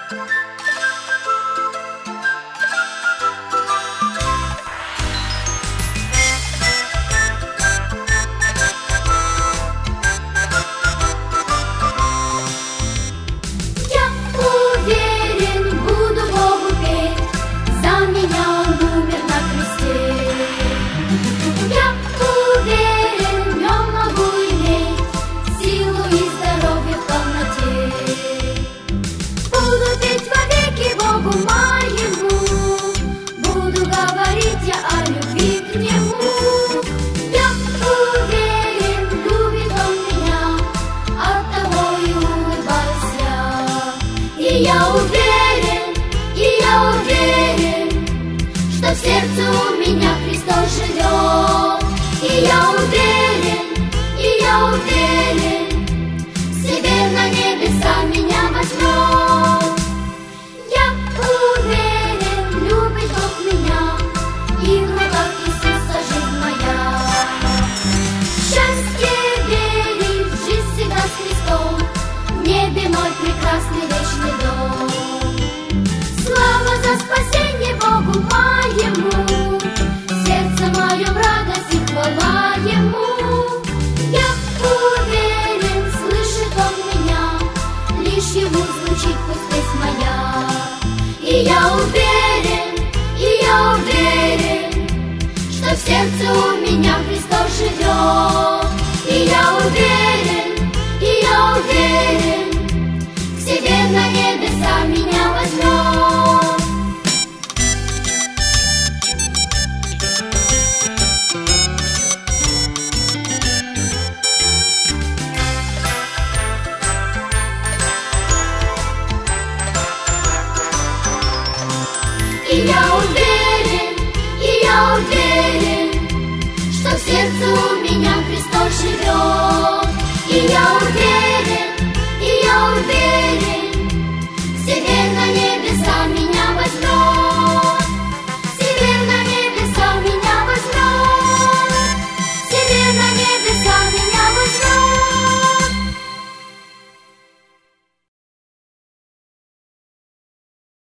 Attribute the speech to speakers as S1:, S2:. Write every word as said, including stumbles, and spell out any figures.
S1: И я уверен, и я уверен, что в сердце у меня Христос живет. И я уверен, и я уверен, себе на небеса меня возьмет. Я уверен, любит Бог меня, и в руках Иисуса жизнь моя. Счастье верить, жизнь всегда с Христом, в небе мой прекрасный вечный дом. Слава за спасение Богу моему, в сердце моем радость и хвала Ему. Я уверен, слышит Он меня, лишь Ему звучит пусть песнь моя. И я уверен, и я уверен, что в сердце у меня Христос живет. И я уверен,